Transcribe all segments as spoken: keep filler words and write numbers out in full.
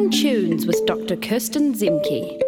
Modern Tunes with Doctor Kirsten Zemke.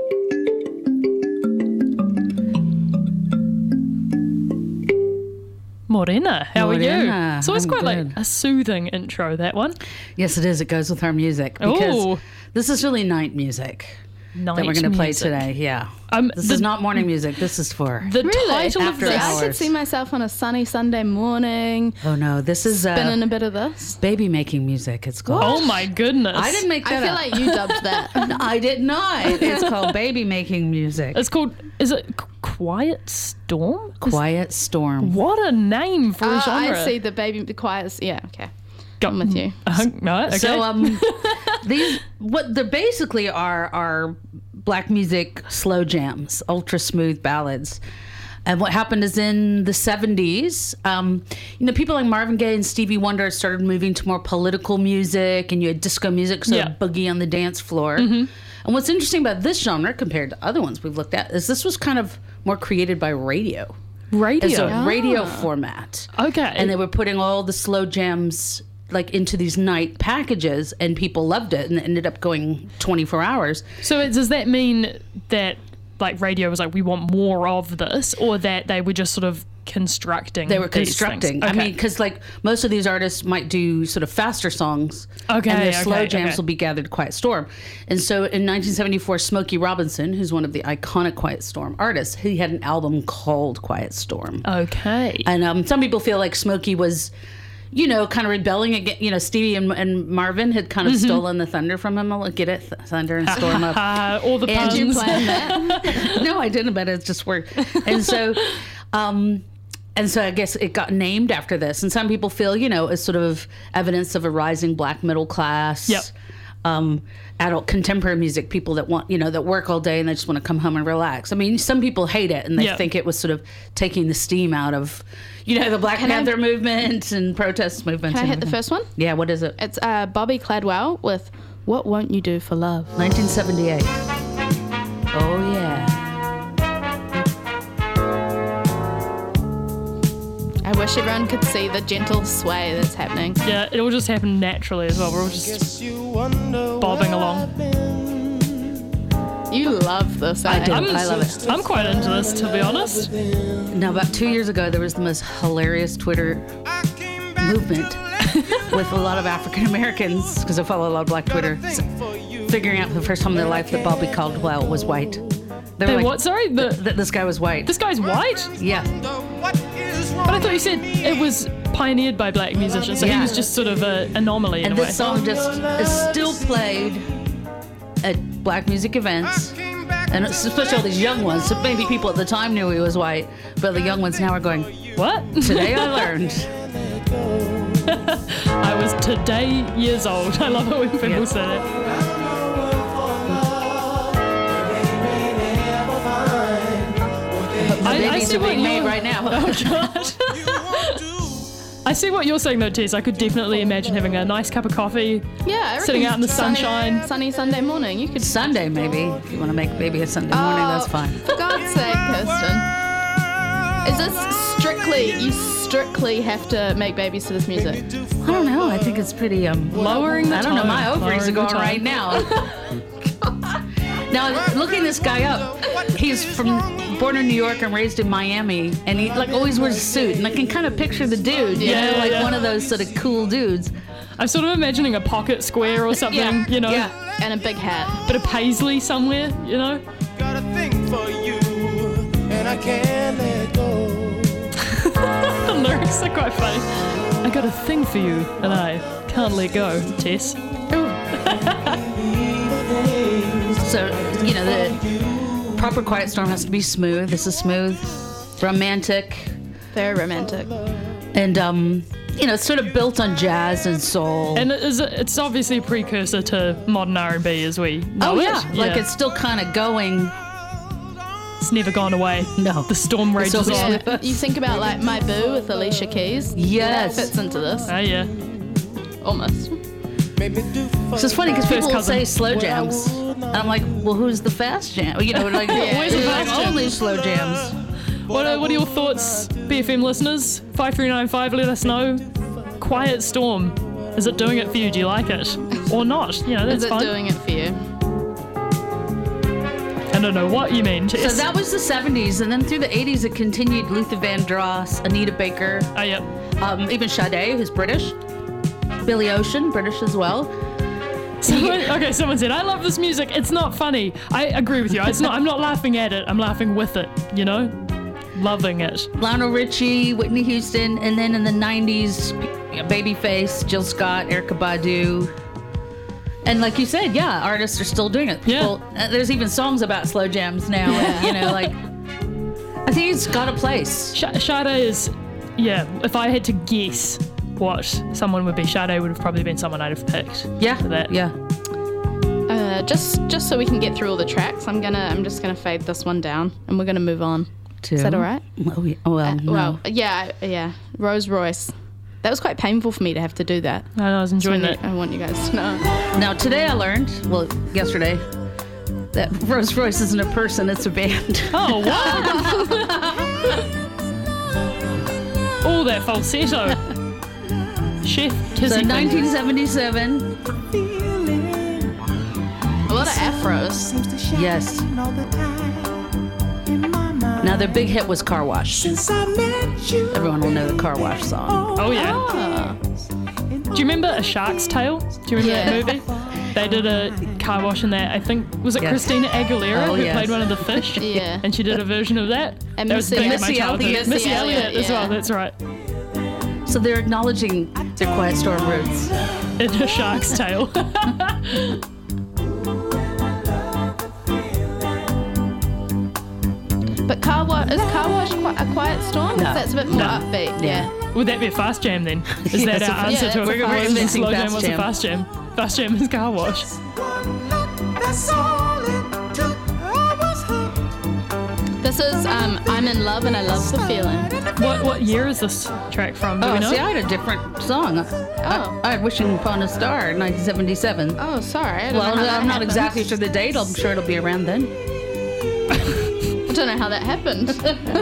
Morena, how Morena, are you? It's always I'm quite good. like a soothing intro, that one. Yes, it is. It goes with our music because Ooh. this is really night music Night that we're going to play music. today. Yeah, Um, this the- is not morning music. This is for. The Really? title of After See, this... I could hours. see myself on a sunny Sunday morning, Oh no, this is spinning uh, a bit of this. baby making music. It's called. Oh my goodness. I didn't make that I feel up. like you dubbed that. I did not. It's called baby making music. It's called, is it Qu- Quiet Storm? Is- Quiet Storm. What a name for a Oh, genre. I see the baby, the choirs. Yeah, okay. Go- I'm with you. Uh, right, okay. So um, these what they basically are are black music slow jams, ultra smooth ballads. And what happened is in the seventies, um, you know, people like Marvin Gaye and Stevie Wonder started moving to more political music, and you had disco music, so Yeah. boogie on the dance floor. And what's interesting about this genre compared to other ones we've looked at is this was kind of more created by radio. Radio. It's a radio Ah. format. Okay. And they were putting all the slow jams like into these night packages, and people loved it, and it ended up going twenty-four hours. So it, does that mean that like radio was like, we want more of this, or that they were just sort of constructing They were these constructing. things? I Okay. mean, because like most of these artists might do sort of faster songs, Okay, and their okay, slow jams okay. will be gathered Quiet Storm. And so in nineteen seventy-four, Smokey Robinson, who's one of the iconic Quiet Storm artists, he had an album called Quiet Storm. Okay. And um, some people feel like Smokey was, you know, kind of rebelling against, you know, Stevie and, and Marvin had kind of Mm-hmm. stolen the thunder from him. I'll get it, th- thunder and storm up. Uh, all the And puns. you Playing that. No, I didn't, but it just worked. And so, um, and so I guess it got named after this. And some people feel, you know, as sort of evidence of a rising black middle class. Yep. Um, adult contemporary music, people that want, you know, that work all day and they just want to come home and relax. I mean, some people hate it and they Yep. think it was sort of taking the steam out of, you know, the Black Can I- Panther movement and protest movement. Can I and hit the everything. first one? Yeah, what is it? It's uh, Bobby Cladwell with What Won't You Do for Love? nineteen seventy-eight. Oh, yeah. I wish everyone could see the gentle sway that's happening. Yeah, it will just happen naturally as well. We're all just bobbing along. You love this, eh? I do. I'm, I love it. I'm quite into this, to be honest. Now, about two years ago, there was the most hilarious Twitter movement with a lot of African Americans, because I follow a lot of black Twitter, s- figuring out for the first time in their life that Bobby Caldwell was white. They were Hey, like, what? Sorry? The, that this guy was white. this guy's white? Yeah. But I thought you said it was pioneered by black musicians, so he Yeah. was just sort of an anomaly in And a way. this song just is still played at black music events. And it's especially all these young ones. So maybe people at the time knew he was white, but the young ones now are going, What? today I learned. I was today years old. I love it when people Yeah. say that. The I, I babies see are being what made you're- right now. Oh, God. I see what you're saying, though, Tess. I could definitely imagine having a nice cup of coffee. Yeah, I reckon Sitting out in the sunny- sunshine. Sunny Sunday morning. You could. Sunday, maybe. If you want to make baby a Sunday morning, that's Oh, fine. For God's sake, Kirsten. Is this strictly, you strictly have to make babies to this music? I don't know. I think it's pretty um Lowering the I don't know. tone. My ovaries are Lowering the going right tone. now. Now, looking this guy up, he's from born in New York and raised in Miami, and he like always wears a suit, and I can kind of picture the dude, you Yeah, know, like yeah. one of those sort of cool dudes. I'm sort of imagining a pocket square or something, Yeah, you know, yeah. And a big hat. bit of paisley somewhere, you know. Got a thing for you, and I can't let go. The lyrics are quite funny. I got a thing for you, and I can't let go, Tess. So, you know, the proper Quiet Storm has to be smooth. This is smooth, romantic, Very romantic. and um, you know, it's sort of built on jazz and soul. And it is a, it's obviously a precursor to modern R and B as we know oh it. yeah, like it's still kind of going. It's never gone away. No. The storm rages always on. with us. You think about like My Boo with Alicia Keys. Yes. That fits into this. Oh, yeah. Almost. So it's funny because First people will cousin. say slow jams, and I'm like, well, who's the fast jam? You know, like Where's the like, fast jam? only slow jams. What are, what are your thoughts, B F M listeners? five three nine five, let us know. Quiet Storm. Is it doing it for you? Do you like it? Or not? You know, that's Is it fine. doing it for you? I don't know what you mean, Jess. So that was the seventies, and then through the eighties it continued. Luther Vandross, Anita Baker, Oh, yeah. um, even Sade, who's British. Billy Ocean, British as well. Someone, okay, someone said, I love this music. It's not funny. I agree with you. It's not. I'm not laughing at it. I'm laughing with it, you know? Loving it. Lionel Richie, Whitney Houston, and then in the nineties, Babyface, Jill Scott, Erykah Badu. And like you said, yeah, artists are still doing it. People, Yeah. uh, there's even songs about slow jams now. And, you know, like, I think it's got a place. Sh- Sade is, yeah, if I had to guess what someone would be, Sade would have probably been someone I'd have picked. Yeah, For that. yeah. Uh, just just so we can get through all the tracks, I'm gonna I'm just gonna fade this one down, and we're gonna move on. Two. Is that all right? Oh, yeah. Oh, well, no. Well, yeah, yeah. Rolls Royce. That was quite painful for me to have to do that. I, know, I was enjoying So that. I want you guys to know. Now, today I learned, well, yesterday, that Rolls Royce isn't a person, it's a band. Oh, wow. All that falsetto. Chef Kizzy. So nineteen seventy-seven, A lot of afros. yes. Now, their big hit was Car Wash. Everyone will know the Car Wash song. Oh, yeah. Ah. Do you remember A Shark's Tale? Do you remember Yeah. that movie? They did a car wash in that. I think, was it Yes. Christina Aguilera Oh, who yes. played one of the fish? Yeah. And she did a version of that. And that was Missy- big in my Missy childhood. Elliott. Missy, Missy Elliott, Elliott, as well, yeah. that's right. So they're acknowledging their Quiet Storm roots. In A Shark's Tale. But car wash is car wash quite a quiet storm? 'Cause No. That's a bit more No. upbeat. Yeah. Yeah. Would that be a fast jam then? Is Yeah, that it's a our fa- answer yeah, to it's a a car fast- wash? inventing Slow jam fast was a jam. fast jam. Fast jam is car wash. This is um, I'm in love and I love the feeling. What what year is this track from? Do Oh, we know? see, I had a different song. Oh. I, I had Wishing Upon a Star, nineteen seventy-seven. Oh, sorry. I don't Well, know how that I'm not happened. exactly sure the date. I'm sure it'll be around then. I don't know how that happened.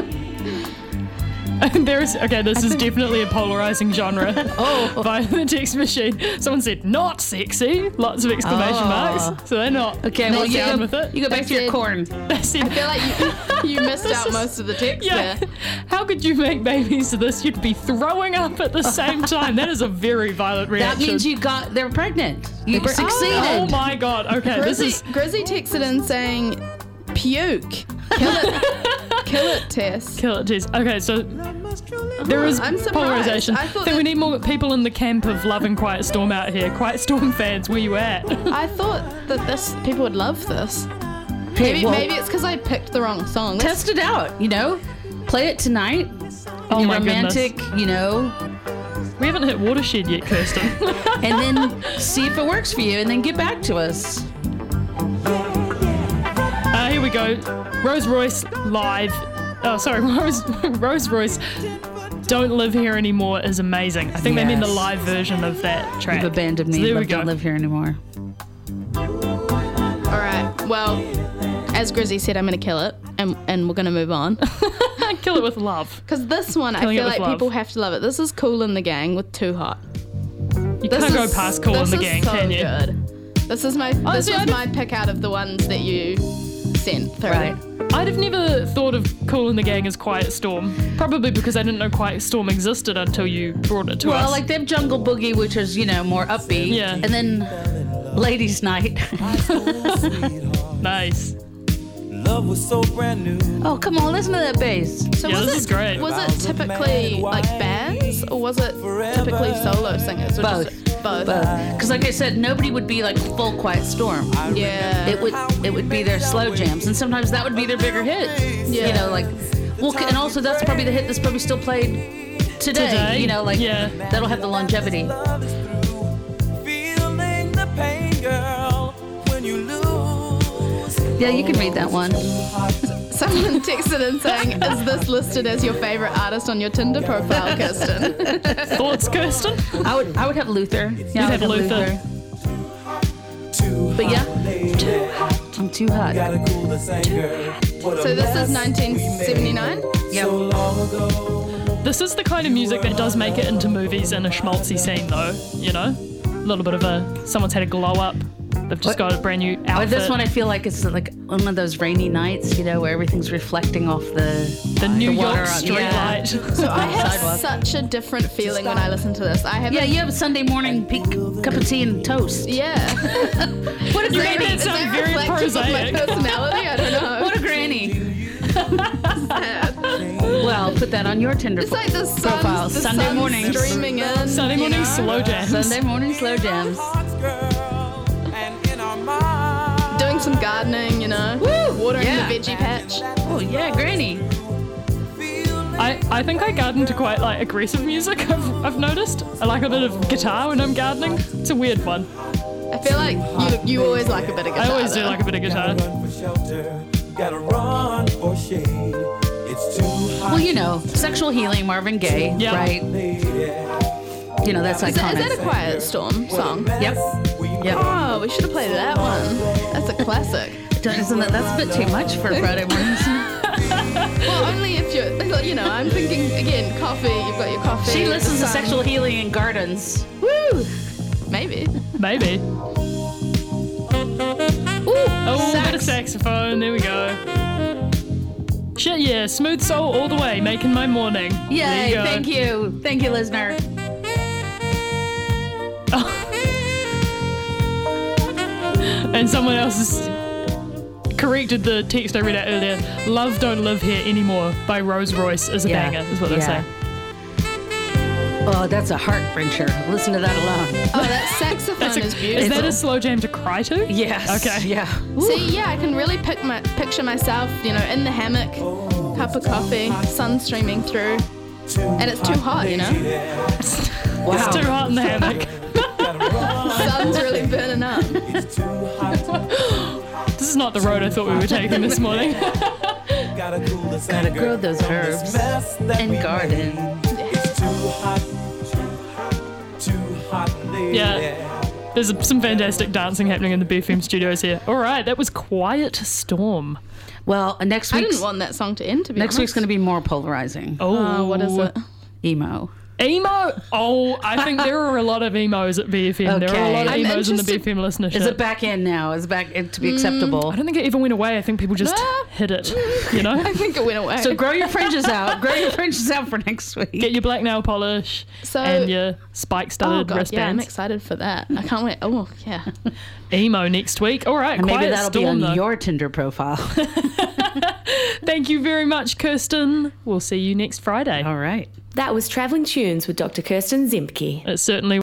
There's okay. This is definitely a polarizing genre. Oh. Via the text machine. Someone said not sexy. Lots of exclamation Oh. marks. So they're not. Okay, not well, you down go, with it. you go back to your That's it. corn. They said, I feel like you, you missed out most of the text yeah. there. How could you make babies to this? You'd be throwing up at the same time. That is a very violent That reaction. means you got, they're pregnant. You Oh, succeeded. Oh my god. Okay, this Grizzy, is Grizzy texted in saying, puke. Kill it. Kill it, Tess. kill it, Tess. Okay, so there is I'm surprised. polarization. I I thought think we that- need more people in the camp of loving Quiet Storm out here. Quiet Storm fans, where you at? I thought that this people would love this. Hey, Maybe well, maybe it's because I picked the wrong song. Let's- test it out, you know? Play it tonight. Oh You're my romantic, you know? We haven't hit Watershed yet, Kirsten. And then see if it works for you and then get back to us. Uh, here we go. Rose Royce live. Oh, sorry, Rose Rose Royce. Don't Live Here Anymore is amazing. I think they mean the Yes. live version of that track. You've abandoned So me, there we but go. don't live here anymore. All right. Well, as Grizzy said, I'm gonna kill it, and and we're gonna move on. Kill it with love. Because this one, Killing I it feel with like love. people have to love it. This is Cool in the Gang with Too Hot. You This can't go is- past Cool in this the is Gang, so can you? Good. This is my this Honestly, I was did- my pick out of the ones that you sent through. Right. I'd have never thought of Cool in the Gang as Quiet Storm. Probably because I didn't know Quiet Storm existed until you brought it to Well, us. like they have Jungle Boogie, which is, you know, more upbeat. Yeah. And then Ladies' Night. Nice. Love was so brand new. Oh, come on, listen to that bass. So Yeah, was this it is great. was it typically like bands or was it typically solo singers? Or Both. Just both. Because, like I said, nobody would be like full Quiet Storm. Yeah. It would it would be their slow jams, and sometimes that would be their bigger hits. Yeah. You know, like, well, and also that's probably the hit that's probably still played today. Today? You know, like Yeah. that'll have the longevity. Feeling the pain, girl, when you lose. Yeah, you can read that one. Someone texted in saying, "Is this listed as your favorite artist on your Tinder profile, Kirsten?" Thoughts, Kirsten? I would I would have Luther. Yeah, I You'd would have Luther. But yeah, I'm too hot. Gotta cool this anger. What a So this is mess nineteen seventy-nine. Yep. so long ago. This is the kind of music that does make it into movies in a schmaltzy scene, though, you know? little bit of a, someone's had a glow up. They've just got a brand new Or outfit. this one, I feel like it's like one of those rainy nights, you know, where everything's reflecting off the the New the water York on- street yeah. light. So I have Sidewalk. such a different feeling when I listen to this. I have Yeah, you have a Sunday morning peak, cup of tea and toast. yeah. What a You made granny! that Is sound that very reflective of my prosaic. personality? I don't know. What a granny! Well, put that on your Tinder It's like the sun, profile. the Sunday sun's mornings. streaming in. Sunday you morning know? slow jams. Sunday morning slow jams. Doing some gardening, you know. Woo! Watering Yeah. the veggie patch. Oh yeah, granny. I, I think I garden to quite like aggressive music. I've, I've noticed. I like a bit of guitar when I'm gardening. It's a weird one. I feel like you you always like a bit of guitar. I always do though. like a bit of guitar. Gotta run for shade. It's too hot. Well, you know, sexual healing, Marvin Gaye, Yeah. right? You know, that's Is that, iconic. is that a Quiet Storm song? Yep. Yep. Oh, we should have played that one. That's a classic. Isn't that, that's a bit too much for Friday mornings. Well, only if you're, you know, I'm thinking, again, coffee, you've got your coffee. She the listens to sun. sexual healing in gardens. Woo! Maybe. Maybe. Oh, bit of saxophone. There we go. Shit, yeah. Smooth soul all the way, making my morning. There Yay, you go. thank you. Thank you, listener. And someone else has corrected the text I read out earlier. Love Don't Live Here Anymore by Rose Royce is a Yeah, banger, is what they're yeah. saying. Oh, that's a heart wrencher. Listen to that alone. Oh, that saxophone That's a, is beautiful. is that a slow jam to cry to? Yes. Okay. Yeah. See, yeah, I can really pick my, picture myself, you know, in the hammock, cup of coffee, sun streaming through, and it's too hot, you know? Wow. It's too hot in the hammock. Sun's really burning up. This is not the road I thought we were taking this morning. Gotta cool the Gotta grow those herbs and garden. It's too hot. Too hot, lady. Yeah. There's some fantastic dancing happening in the B F M studios here. All right, that was Quiet Storm. Well, uh, next I week's didn't want that song to end, to be next honest. week's going to be more polarizing. Oh, Uh, what is it? Emo. Emo? Oh, I think there are a lot of emos at B F M. There are a Okay. lot of I'm emos in the B interested- F M listenership. Is it back in now? Is it back in to be acceptable? I don't think it ever went away. I think people just Ah. hit it, you know? I think it went away. So grow your fringes out. Grow your fringes out for next week. Get your black nail polish So- and your oh, spike-studded God, yeah, I'm wristbands. excited for that. I can't wait. Oh, yeah. Emo next week. All right, and maybe Quiet that'll be Storm, on though. your Tinder profile. Thank you very much, Kirsten. We'll see you next Friday. All right. That was Travelling Tunes with Doctor Kirsten Zemke. It certainly